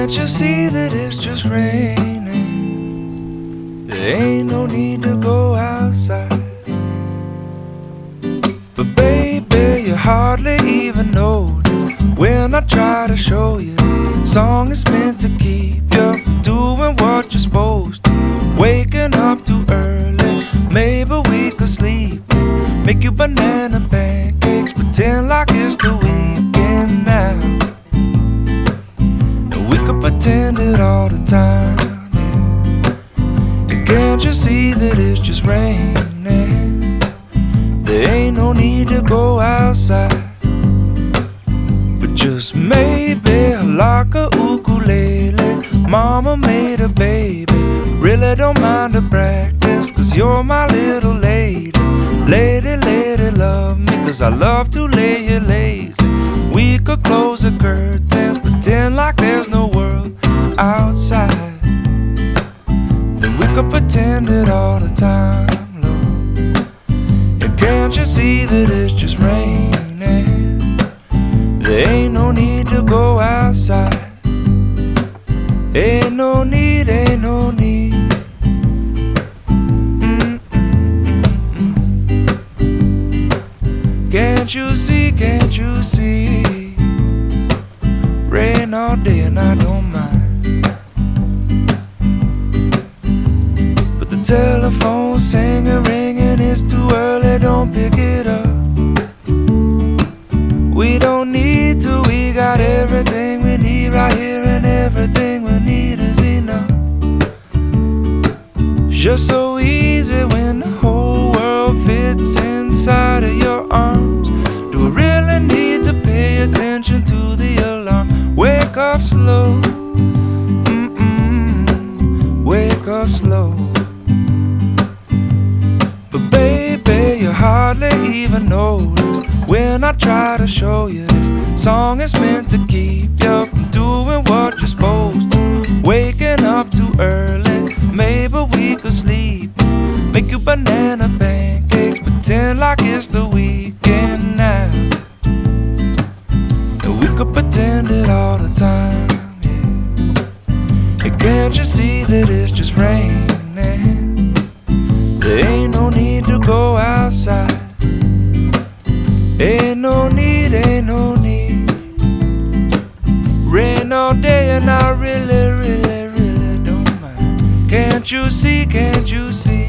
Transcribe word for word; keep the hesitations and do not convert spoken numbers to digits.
Can't you see that it's just raining? There ain't no need to go outside. But baby, you hardly even notice when I try to show you this song is meant to keep you from doing what you're supposed to. Waking up too early, maybe we could sleep. Make you banana pancakes, pretend like it's the weekend now. And we could pretend it all the time, yeah. And can't you see that it's just raining? There ain't no need to go outside. But just maybe like a ukulele, mama made a baby. Really don't mind the practice, cause you're my little lady. Lady, lady, love me, cause I love to lay you lazy. We could close the curtains, pretend like there's no world outside. Then we could pretend it all the time, Lord. And can't you see that it's just raining? There ain't no need to go outside. Ain't no need, ain't no need. Can't you see, can't you see? Rain all day and I don't mind. But the telephone's singing, ringing, it's too early, don't pick it up. We don't need to, we got everything we need right here, and everything we need is enough. Just so easy when the whole world fits inside of your arms. Do I really need to pay attention to the alarm? Wake up slow, mm-mm, wake up slow. But baby, you hardly even notice when I try to show you this song is meant to keep you from doing what you're supposed to. Waking up too early, maybe we could sleep. Make you banana pancakes, pretend like it's the weekend now. And we could pretend it all the time, yeah. And can't you see that it's just raining? There ain't no need to go outside. Ain't no need, ain't no need. Rain all day and I really, really, really don't mind. Can't you see, can't you see?